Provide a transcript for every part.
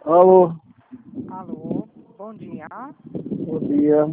Alô, Alô, bom dia. bom dia.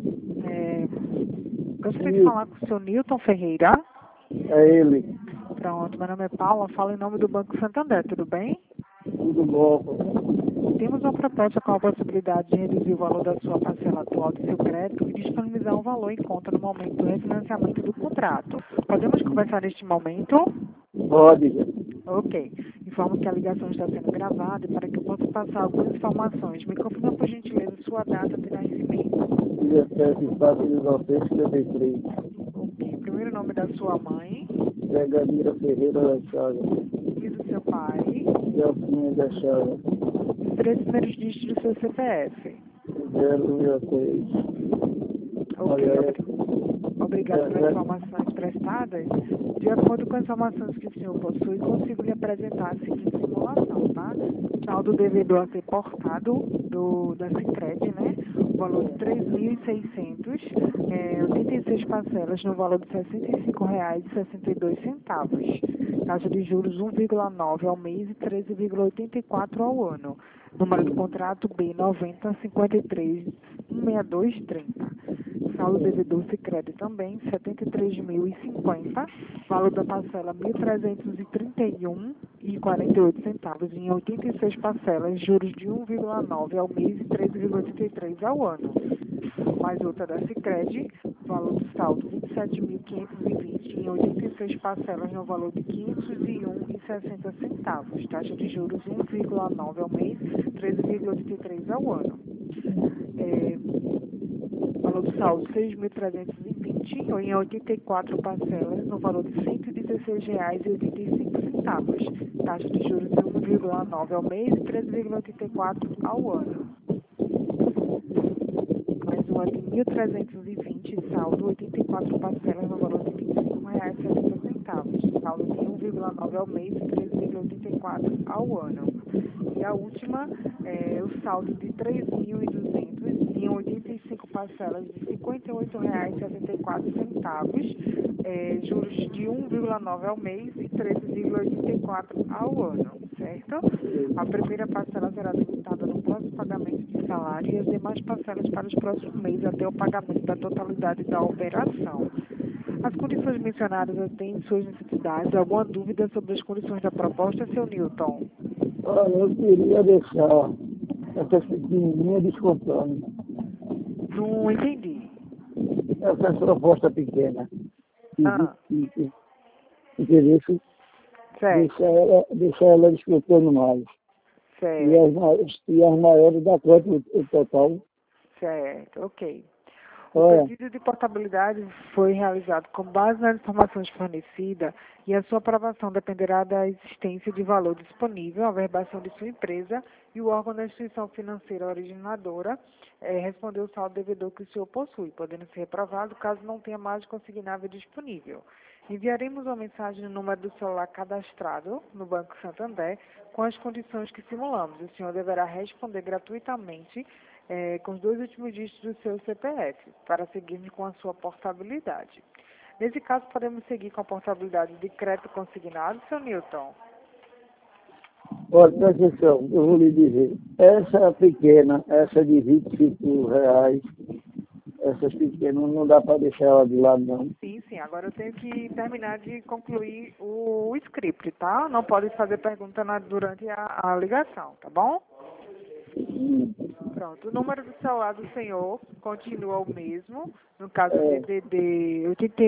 Gostaria de falar com o senhor Newton Ferreira. É ele. Pronto, meu nome é Paula, falo em nome do Banco Santander, tudo bem? Tudo bom? Temos uma proposta com a possibilidade de reduzir o valor da sua parcela atual do seu crédito e disponibilizar um valor em conta no momento do refinanciamento do contrato. Podemos conversar neste momento? Pode. Ok. Informo que a ligação está sendo gravada e para que eu possa passar algumas informações, me confirma por gentileza sua data de nascimento. 17 4 de 1953. Ok. Primeiro nome da sua mãe Pegadinha Ferreira da Chaga. e do seu pai. Delfinha da Chaga. Os três primeiros dígitos do seu CPF. 063. Ok. Obrigado pelas informações prestadas. De acordo com as informações que o senhor possui, consigo lhe apresentar a seguinte simulação, tá? Saldo devedor a ser portado da Sicredi, né? O valor de 3.600, 86 parcelas no valor de R$ 65,62. Taxa de juros 1,9 ao mês e 13,84 ao ano. Número do contrato B90 53 16230. Saldo devedor Sicredi também, 73.050. Valor da parcela 1.331,48 em 86 parcelas, juros de 1,9 ao mês e 13,83 ao ano. Mais outra da Sicredi, valor do saldo 27.520 em 86 parcelas no valor de R$ 501,60. Taxa de juros 1,9 ao mês, 13,83 ao ano. Valor do saldo 6.320 em 84 parcelas no valor de R$ 116,85. Taxa de juros de 1,9 ao mês e 13,84 ao ano. Mais uma de 1.320, saldo 84 parcelas no valor de R$ 25,70. Saldo de 1,9 ao mês e 13,84 ao ano. E a última é o saldo de 3.200 em 85 parcelas de R$ 58,74, juros de 1,9 ao mês e 13,84 ao ano, certo? A primeira parcela será debitada no próximo pagamento de salário e as demais parcelas para os próximos meses até o pagamento da totalidade da operação. As condições mencionadas atendem suas necessidades? Alguma dúvida sobre as condições da proposta, seu Newton? Olha, eu queria deixar essa pequenininha descontando. Não entendi. Essa proposta pequena. Ah, Interesse, certo, deixar ela descontando mais. certo, E as maiores dá quanto o total? certo, ok. O Olha, pedido de portabilidade foi realizado com base nas informações fornecidas e a sua aprovação dependerá da existência de valor disponível, a verbação de sua empresa e o órgão da instituição financeira originadora responder o saldo devedor que o senhor possui, podendo ser reprovado caso não tenha mais consignável disponível. Enviaremos uma mensagem no número do celular cadastrado no Banco Santander com as condições que simulamos. O senhor deverá responder gratuitamente com os 2 últimos dígitos do seu CPF, para seguirmos com a sua portabilidade. Nesse caso, podemos seguir com a portabilidade de crédito consignado, seu Newton? olha, presta atenção, eu vou lhe dizer. Essa pequena, essa de R$ 25, essas pequenas não dá para deixar ela de lado, não. Sim, sim. Agora eu tenho que terminar de concluir o script, tá? Não pode fazer pergunta durante a ligação, tá bom? Pronto. O número do celular do senhor continua o mesmo. No caso, DDD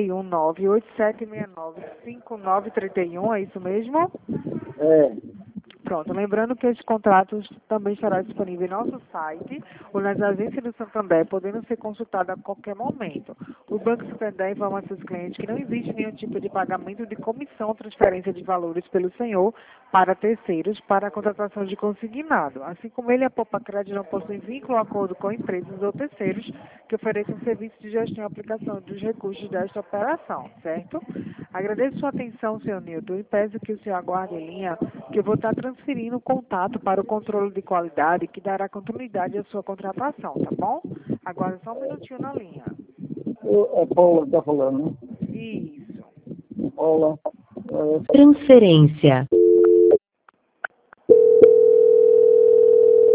819-8769-5931, é isso mesmo? É, Pronto, lembrando que esse contrato também estará disponível em nosso site ou nas agências do Santander, podendo ser consultado a qualquer momento. O Banco Santander informa a seus clientes que não existe nenhum tipo de pagamento de comissão ou transferência de valores pelo senhor para terceiros para a contratação de consignado. Assim como ele, a Poupa Crédito não possui vínculo ou acordo com empresas ou terceiros que ofereçam serviços de gestão e aplicação dos recursos desta operação, certo? Agradeço sua atenção, senhor Nilton, e peço que o senhor aguarde em linha, que eu vou estar transferindo o contato para o controle de qualidade que dará continuidade à sua contratação, tá bom? Aguarde só um minutinho na linha. é Paula que está falando, né? Isso. Paula, Transferência.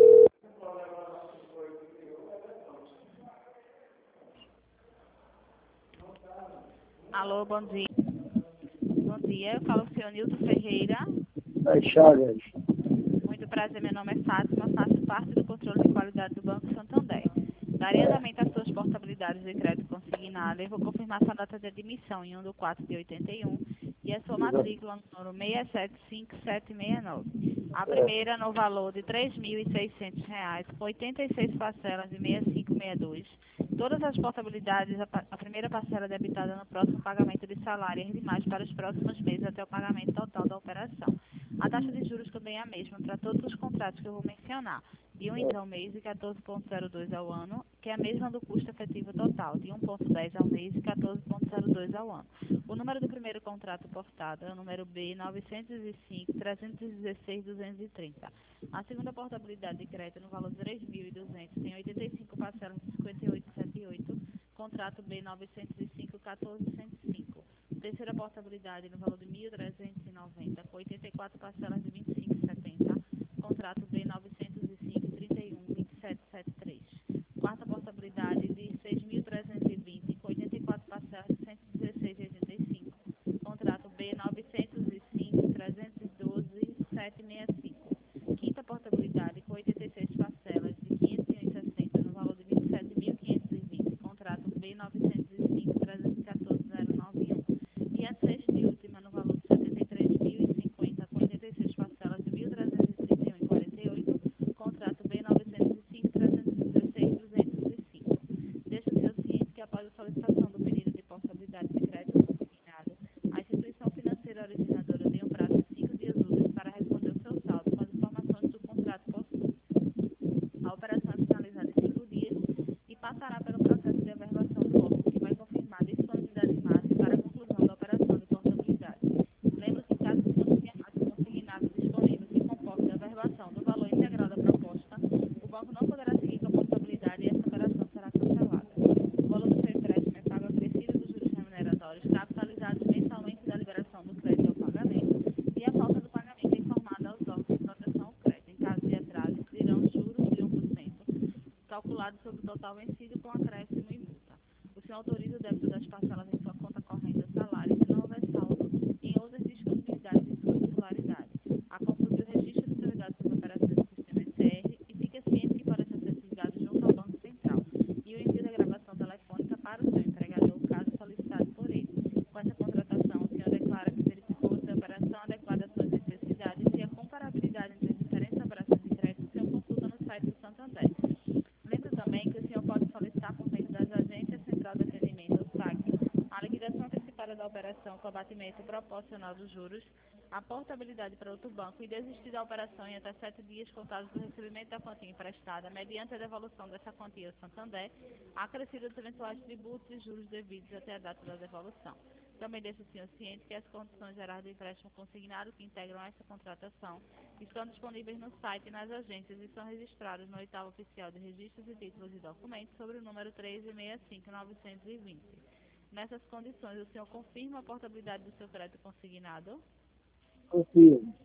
Alô, bom dia. Bom dia, eu falo com o senhor Nilton Ferreira. As Chagas. Muito prazer, meu nome é Fátima, faço parte do controle de qualidade do Banco Santander. Darei andamento às suas portabilidades de crédito consignado e vou confirmar sua data de admissão em 1 de 4 de 81 e a sua matrícula no número 675769. A primeira no valor de R$ 3.600, com 86 parcelas de 6562. Todas as portabilidades, a primeira parcela debitada no próximo pagamento de salário e as demais para os próximos meses até o pagamento total da operação. A taxa de juros também é a mesma para todos os contratos que eu vou mencionar, de 1 ao mês e 14,02 ao ano, que é a mesma do custo efetivo total, de 1,10 ao mês e 14,02 ao ano. O número do primeiro contrato portado é o número B 905-316-230. A segunda portabilidade de crédito no valor de 3.200 tem 85 parcelas de 58,78, contrato B 905-14,105. Terceira portabilidade no valor de 1.390, com 84 parcelas de 25,70, contrato B 905-31-2773. Quarta portabilidade de 6.320, com 84 parcelas de 116,85, contrato B 905-312-765. Quinta portabilidade com 86 parcelas de 501,60 no valor de 27.520, contrato B 905-314,091. E a sexta e última no valor de 73.050, com 86 parcelas de 1.331,48, contrato B 905-316-205. Deixa o senhor ciente que após a solicitação do pedido de portabilidade de crédito consignado, a instituição financeira originadora tem um prazo de 5 dias úteis para responder o seu saldo com as informações do contrato possuído. A operação é finalizada em 5 dias e passará pelo processo de averbação do órgão, que vai confirmar a disponibilidade máxima para a conclusão da operação de portabilidade. Lembre-se que caso o senhor tenha ato consignado disponível que comporte a averbação do valor integral da proposta, o banco não poderá seguir com a portabilidade e essa operação será cancelada. O valor do seu empréstimo é pago acrescido dos juros remuneratórios capitalizados mensalmente da liberação do crédito ao pagamento e a falta do pagamento é informada aos órgãos de proteção ao crédito. Em caso de atraso, irão juros de 1%, calculado sobre o total vencido com acréscimo e multa. O senhor autoriza o débito das parcelas em sua conta corrente ou salário se não houver saldo em outras disponibilidades de sua titularidade. A consulta e o registro dos seus dados das operações do sistema SR e fique ciente que pode ser certificado junto ao Banco Central e o envio da gravação telefônica para o seu empregador, caso solicitado por ele. Com essa contratação, o senhor declara que verificou se a operação adequada às suas necessidades e a comparabilidade entre as diferentes operações de crédito, o senhor consulta no site do Santander. Lembre também que o senhor pode solicitar por meio das agências Central de Atendimento, ou SAC, a liquidação antecipada da operação com abatimento proporcional dos juros, a portabilidade para outro banco e desistir da operação em até 7 dias contados do recebimento da quantia emprestada, mediante a devolução dessa quantia ao Santander, acrescido dos eventuais tributos e juros devidos até a data da devolução. Também deixa o senhor ciente que as condições gerais do empréstimo consignado que integram essa contratação estão disponíveis no site e nas agências e são registrados no oitavo oficial de registros e títulos e documentos sobre o número 13.65920. Nessas condições, o senhor confirma a portabilidade do seu crédito consignado? Confirmo.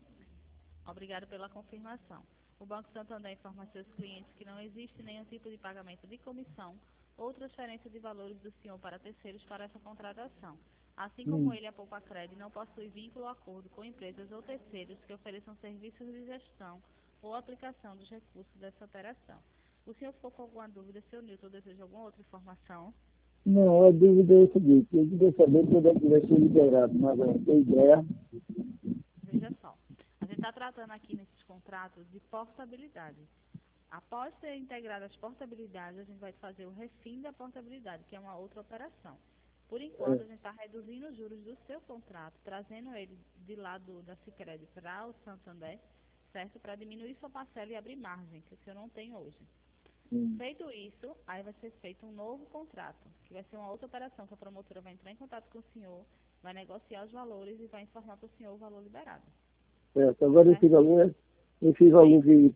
Obrigado pela confirmação. O Banco Santander informa a seus clientes que não existe nenhum tipo de pagamento de comissão ou transferência de valores do senhor para terceiros para essa contratação. Assim como ele, a Poupa Cred não possui vínculo ou acordo com empresas ou terceiros que ofereçam serviços de gestão ou aplicação dos recursos dessa operação. O senhor ficou com alguma dúvida, seu Nilton, ou deseja alguma outra informação? Não, a dúvida é o seguinte, eu queria saber quando é que vai ser liberado, mas eu não tenho ideia. Veja só, a gente está tratando aqui nesses contratos de portabilidade. Após ser integradas as portabilidades, a gente vai fazer o refim da portabilidade, que é uma outra operação. Por enquanto, a gente está reduzindo os juros do seu contrato, trazendo ele de lá da Sicredi para o Santander, certo? Para diminuir sua parcela e abrir margem, que o senhor não tem hoje. Feito isso, aí vai ser feito um novo contrato, que vai ser uma outra operação, que a promotora vai entrar em contato com o senhor, vai negociar os valores e vai informar para o senhor o valor liberado. Certo, agora esse valor que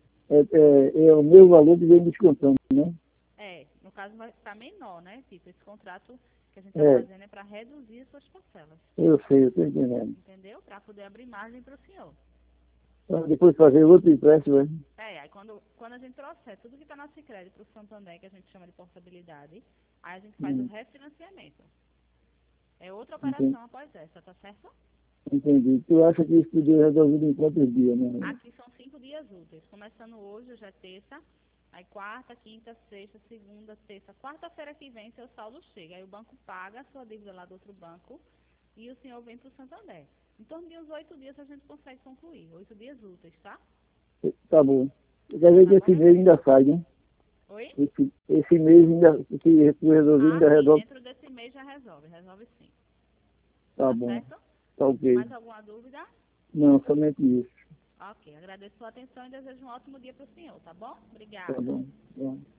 é o meu valor que vem descontando, né? No caso vai ficar menor, né? Tipo, esse contrato que a gente está fazendo é para reduzir as suas parcelas. Eu sei, eu estou entendendo. Entendeu? Para poder abrir margem para o senhor. Então, depois fazer outro empréstimo, né? Aí quando a gente trouxer tudo que está na Sicredi para o Santander, que a gente chama de portabilidade, aí a gente faz o refinanciamento. É outra operação após essa, tá certo? Entendi. Tu acha que isso podia resolvido em quantos dias, né? Aqui são 5 dias úteis. Começando hoje, hoje é terça. Aí quarta, quinta, sexta, segunda, terça. Quarta-feira que vem, seu saldo chega. Aí o banco paga a sua dívida lá do outro banco e o senhor vem para o Santander. Em torno de uns 8 dias a gente consegue concluir. 8 dias úteis, tá? Tá bom. Quer ver que esse mês ainda sai, né? Oi? Esse mês ainda, se tu resolver, ainda Sim, resolve. dentro desse mês já resolve. Resolve sim. Tá Tá bom. certo? Tá ok. Mais alguma dúvida? Não, somente isso. Ok. Agradeço a sua atenção e desejo um ótimo dia para o senhor, tá bom? Tá Obrigada. bom. Tá.